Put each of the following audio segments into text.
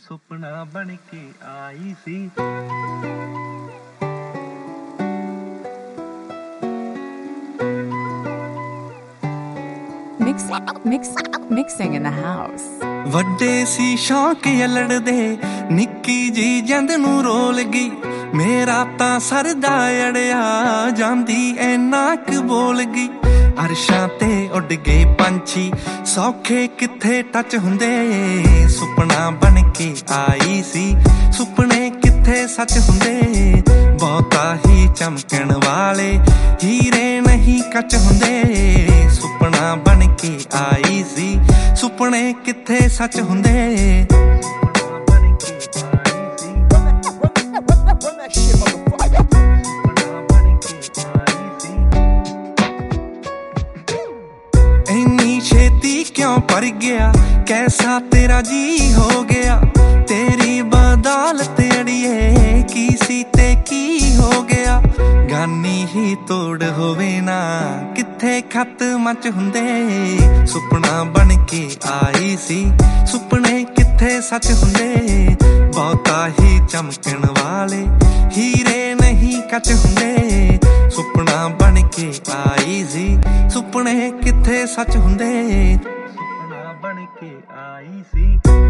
ਸੁਪਨਾ ਬਣ ਕੇ ਆਈ ਸੀ। Mixing in the house. ਵੱਡੇ ਸੀ ਸ਼ੌਂਕ ਯਲੜਦੇ ਨਿੱਕੀ ਜੀ ਜੰਦ ਨੂੰ ਰੋਲ ਗਈ ਮੇਰਾ ਤਾਂ ਸਰਦਾ ਅੜਿਆ ਜਾਂਦੀ ਐਨਾ ਕੁ ਬੋਲ ਗਈ। ਅਰਸ਼ਾਂ ਤੇ ਉੱਡ ਗਏ ਪੰਛੀ ਸੌਖੇ ਕਿੱਥੇ ਟੱਚ ਹੁੰਦੇ ਸੁਪਨਾ ਬਣ ਕੇ ਆਈ ਸੀ ਸੁਪਨੇ ਕਿੱਥੇ ਸੱਚ ਹੁੰਦੇ ਬਹੁਤਾ ਹੀ ਚਮਕਣ ਵਾਲੇ ਹੀਰੇ ਨਹੀਂ ਕੱਚ ਹੁੰਦੇ ਸੁਪਨਾ ਬਣ ਕੇ ਆਈ ਸੀ ਸੁਪਨੇ ਕਿੱਥੇ ਸੱਚ ਹੁੰਦੇ। ਇੰਨੀ ਛੇਤੀ ਕਿਉਂ ਪਰ ਗਿਆ ਕੈਸਾ ਤੇਰਾ ਜੀ ਹੋ ਗਿਆ ਤੇਰੀ ਬਦੌਲਤ ਅੜੀਏ ਕੀ ਸੀ ਤੇ ਕੀ ਹੋ ਗਿਆ ਗਾਨੀ ਹੀ ਤੋੜ ਹੋਵੇ ਨਾ ਕਿੱਥੇ ਖੱਤ ਮੱਚ ਹੁੰਦੇ ਸੁਪਨਾ ਬਣ ਕੇ ਆਈ ਸੀ ਸੁਪਨੇ ਕਿੱਥੇ ਸੱਚ ਹੁੰਦੇ ਬਹੁਤਾ ਹੀ ਚਮਕਣ ਵਾਲੇ ਹੀਰੇ ਨਹੀਂ ਕੱਚ ਹੁੰਦੇ ਸੁਪਨਾ ਬਣ ਕੇ ਆਈ ਸੀ ਸੁਪਨੇ ਕਿੱਥੇ ਸੱਚ ਹੁੰਦੇ ਸੁਪਨਾ ਬਣ ਕੇ ਆਈ ਸੀ।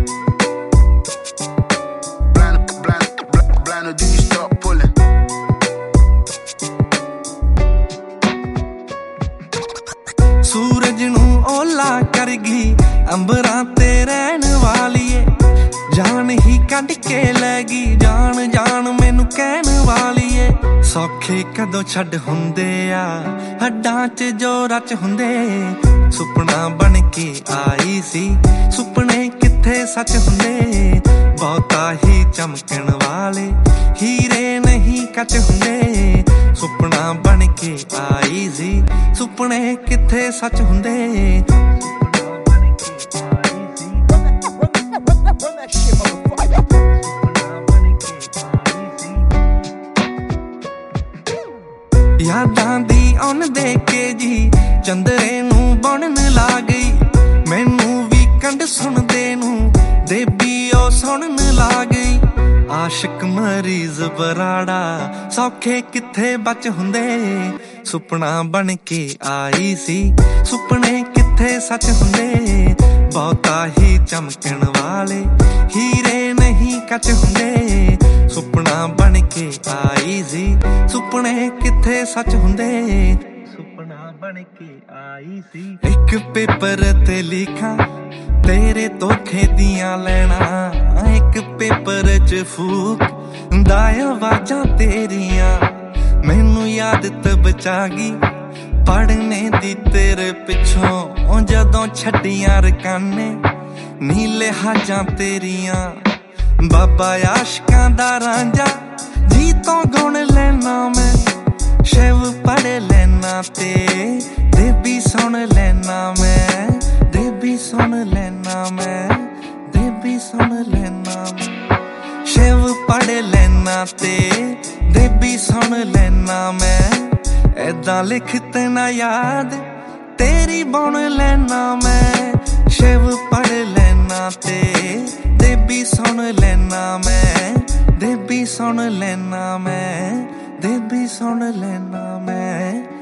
ਸੂਰਜ ਨੂੰ ਓਲਾ ਕਰ ਗਈ ਅੰਬਰਾਂ ਤੇ ਰਹਿਣ ਵਾਲੀਏ ਜਾਨ ਹੀ ਕੱਢ ਕੇ ਲੈ ਗਈ ਜਾਨ ਜਾਨ ਮੈਨੂੰ ਕਹਿਣ ਵਾਲੀਏ ਸੌਖੇ ਕਦੋਂ ਛੱਡ ਹੁੰਦੇ ਆ ਹੱਡਾਂ 'ਚ ਜੋ ਰਚ ਹੁੰਦੇ ਸੁਪਨਾ ਬਣ ਕੇ ਆਈ ਸੀ ਸੁਪਨੇ ਕਿੱਥੇ ਸੱਚ ਹੁੰਦੇ ਬਹੁਤਾ ਹੀ ਚਮਕਣ ਵਾਲੇ ਹੀਰੇ ਨਹੀਂ ਕੱਚ ਹੁੰਦੇ ਸੁਪਨਾ ਬਣ ਕੇ ਆਈ ਸੀ ਸੁਪਨੇ ਕਿੱਥੇ ਸੱਚ ਹੁੰਦੇ। ਯਾਦਾਂ ਦੀ ਉਹਨ ਦੇ ਕੇ ਜੀ ਚੰਦਰੇ ਨੂੰ ਬਣਨ ਲਾ ਗਈ ਮੈਨੂੰ ਵੀ ਕੰਡ ਸੁਣਦੇ ਨੂੰ ਦੇਬੀ ਉਹ ਸੁਣਨ ਲਾ ਗਈ ਆਸ਼ਿਕ ਮਰੀਜ਼ ਬਰਾੜਾ ਸੌਖੇ ਕਿੱਥੇ ਬਚ ਹੁੰਦੇ ਸੁਪਨਾ ਬਣ ਕੇ ਆਈ ਸੀ ਸੁਪਨੇ ਕਿੱਥੇ ਸੱਚ ਹੁੰਦੇ ਬਹੁਤਾ ਹੀ ਚਮਕਣ ਵਾਲੇ ਹੀਰੇ ਨਹੀਂ ਕੱਚ ਹੁੰਦੇ ਸੁਪਨਾ ਬਣ ਕੇ ਆਈ ਸੀ ਸੁਪਨੇ ਕਿੱਥੇ ਸੱਚ ਹੁੰਦੇ ਸੁਪਨਾ ਬਣ ਕੇ ਆਈ ਸੀ। ਇੱਕ ਪੇਪਰ ਤੇ ਲਿਖਾਂ ਤੇਰੇ ਧੋਖੇ ਦੀਆਂ ਲੈਣਾ ਇੱਕ ਪੇਪਰ 'ਚ ਫੂਕ ਦਾ ਆਵਾਜ਼ਾਂ ਤੇਰੀਆਂ ਮੈਨੂੰ ਯਾਦ ਤਬ ਚਾਗੀ ਪੜ੍ਹਨੇ ਦੀ ਤੇਰੇ ਪਿੱਛੋਂ ਜਦੋਂ ਛੱਡੀਆਂ ਰਕਾਨੇ ਨੀਲੇ ਹਾਜਾਂ ਤੇਰੀਆਂ ਬਾਬਾ ਆਸ਼ਕਾਂ ਦਾ ਰਾਂਝਾ ਜੀ ਤੋਂ ਗੁਣ ਲੈਣਾ ਮੈਂ ਸ਼ਿਵ ਪੜ੍ਹ ਲੈਣਾ ਤੇ ਦੇਬੀ ਸੁਣ ਲੈਣਾ ਮੈਂ ਦੇਬੀ ਸੁਣ ਲੈਣਾ ਮੈਂ ਦੇਬੀ ਸੁਣ ਲੈਣਾ ਮੈਂ ਸ਼ਿਵ ਪੜ੍ਹ ਲੈਣਾ ਤੇ ਦੇਬੀ ਸੁਣ ਲੈਣਾ ਮੈਂ ਏਦਾਂ ਲਿਖਤ ਨਾ ਯਾਦ ਤੇਰੀ ਬੁਣ ਲੈਣਾ ਮੈਂ ਸ਼ਿਵ ਪੜ੍ਹ ਲੈਣਾ ਤੇ ਦੇਬੀ ਸੁਣ ਲੈਣਾ ਮੈਂ ਦੇਬੀ ਸੁਣ ਲੈਣਾ ਮੈਂ ਦੇਬੀ ਸੁਣ ਲੈਣਾ ਮੈਂ।